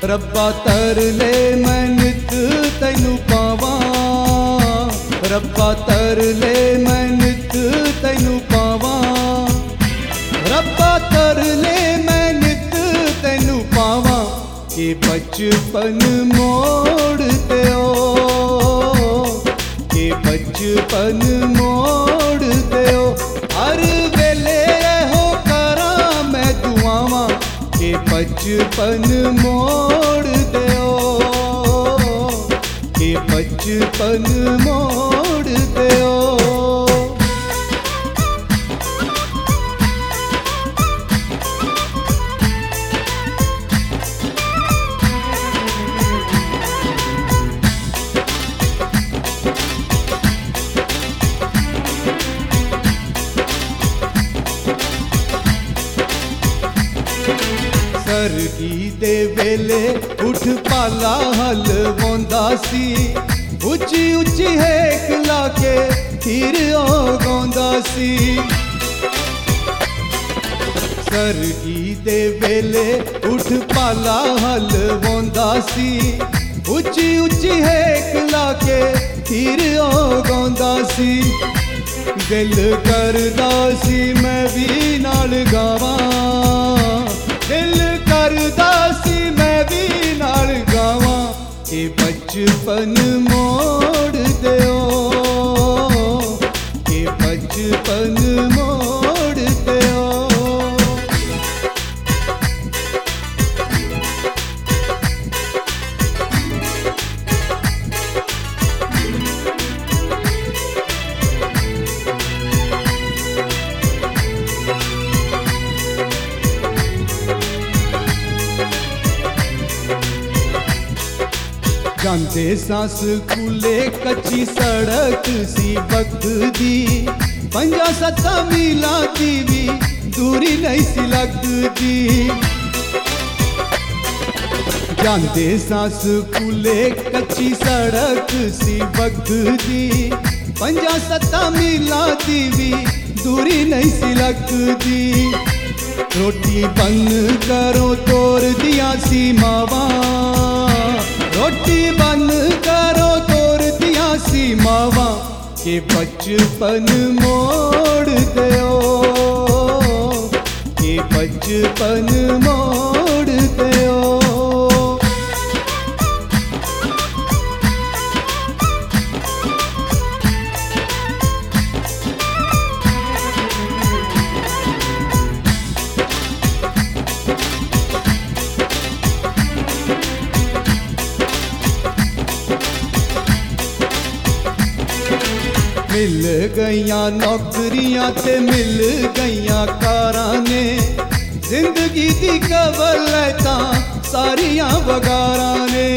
रब्बा तरले मैं नित तैनू पावां, रब्बा तरले मैं नित तैनू पावां, रब्बा तरले मैं नित तैनू पावां। कि बचपन मोड़ ते ओ, कि बचपन मोड़ ते ओ, हर वेले हो करां मैं दुआवां। कि बचपन मोड़ ते ओ, कि बचपन मोड़ ते ओ। सरगी दे वेले उठ पाला हलवांदा सी, उच्ची उच्ची हेक लाके तीर गांदा सी। सरगी दे वेले उठ पाला हलवांदा सी, उच्ची उच्ची हेक लाके तीर गांदा सी। दिल करदा सी मैं भी नाल गावां, दिल करदा सी मैं भी नाल गावां। कि बचपन मोड़ ते ओ, कि बचपन मोड़ ते ओ। जांदे सां स्कूले कच्ची सड़क सी वक्दी, 5-7 मीलां दी भी दूरी नहीं सी लगदी। जांदे सां स्कूले कच्ची सड़क सी वक्दी, 5-7 मीलां दी भी दूरी नहीं सी लगदी। रोटी बन करो तोर दियां सी मावां, रोटी बन करो तोर दियां सी मावां। कि बचपन मोड़ ते ओ, कि बचपन मोड़ ते ओ। मिल गईयां नौकरियां ते मिल गईयां कारां ने, जिंदगी दी कवल तां सारियां वगारां ने।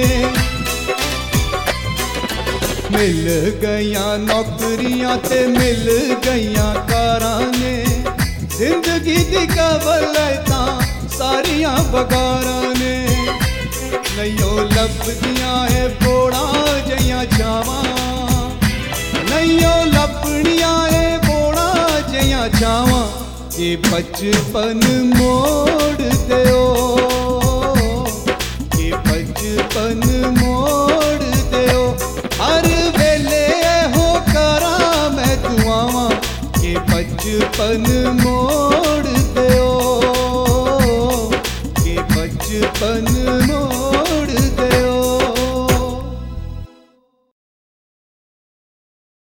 मिल गईयां नौकरियां ते मिल गईयां कारां ने, जिंदगी दी कवल तां सारियां वगारां ने। नैयो लभदियां है बोड़ा जइयां छावां, नैयो लपड़ियां ए बोड़ा जइयां छावां। कि बचपन मोड़ ते ओ, कि बचपन मोड़ ते ओ, हर वेले हो करां मैं दुआवां। कि बचपन मोड़